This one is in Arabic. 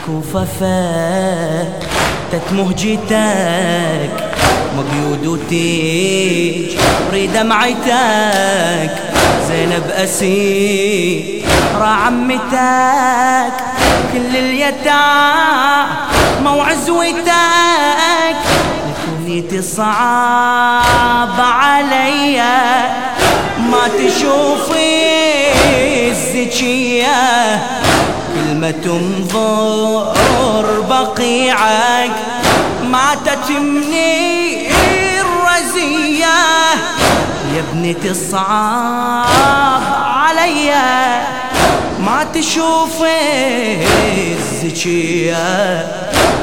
بالكوفة فاتت مهجتك مقيود وتيج بري دمعتك زينب أسير عمتك كل اليتامى وعزوتك لكنيتي صعب عليا ما تشوفي الزكية كلمة تنظر بقيعك ما تتمني الرزية يا ابنتي الصعب عليا ما تشوفي الزكية